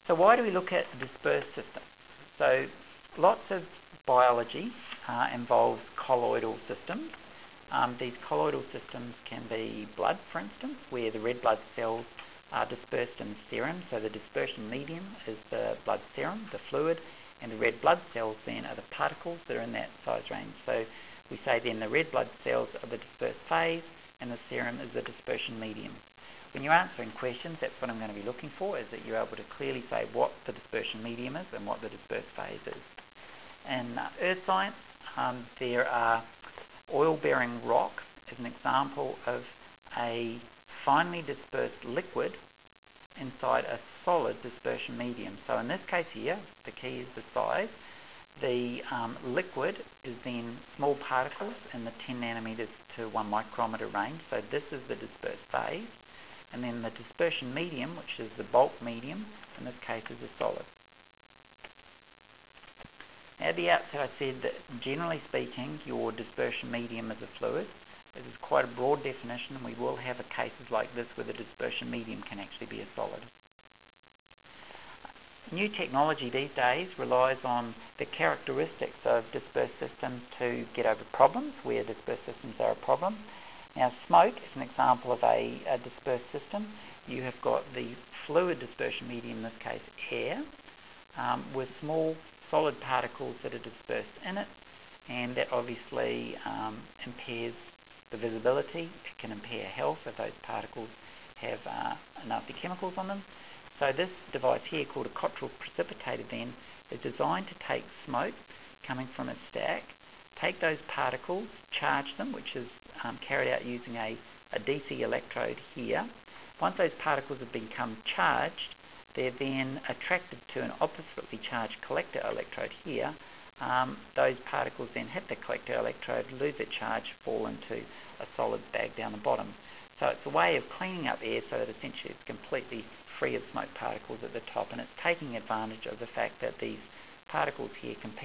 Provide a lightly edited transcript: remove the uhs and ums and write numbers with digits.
So why do we look at a dispersed system? So lots of biology involves colloidal systems. These colloidal systems can be blood, for instance, where the red blood cells are dispersed in serum. So the dispersion medium is the blood serum, the fluid, and the red blood cells then are the particles that are in that size range. So we say then the red blood cells are the dispersed phase and the serum is the dispersion medium. When you're answering questions, that's what I'm going to be looking for, is that you're able to clearly say what the dispersion medium is and what the dispersed phase is. In earth science, there are oil-bearing rock as an example of a finely dispersed liquid inside a solid dispersion medium. So in this case here, the key is the size. The liquid is then small particles in the 10 nanometers to 1 micrometer range. So this is the dispersed phase. And then the dispersion medium, which is the bulk medium, in this case is a solid. At the outset I said that generally speaking your dispersion medium is a fluid. This is quite a broad definition, and we will have cases like this where the dispersion medium can actually be a solid. New technology these days relies on the characteristics of dispersed systems to get over problems where dispersed systems are a problem. Now smoke is an example of a dispersed system. You have got the fluid dispersion medium, in this case air, with small solid particles that are dispersed in it, and that obviously impairs the visibility. It can impair health if those particles have nasty chemicals on them. So this device here, called a Cottrell precipitator then, is designed to take smoke coming from a stack, take those particles, charge them, which is carried out using a DC electrode here. Once those particles have become charged, they're then attracted to an oppositely charged collector electrode here. Those particles then hit the collector electrode, lose their charge, fall into a solid bag down the bottom. So it's a way of cleaning up air so that essentially it's completely free of smoke particles at the top, and it's taking advantage of the fact that these particles here can pick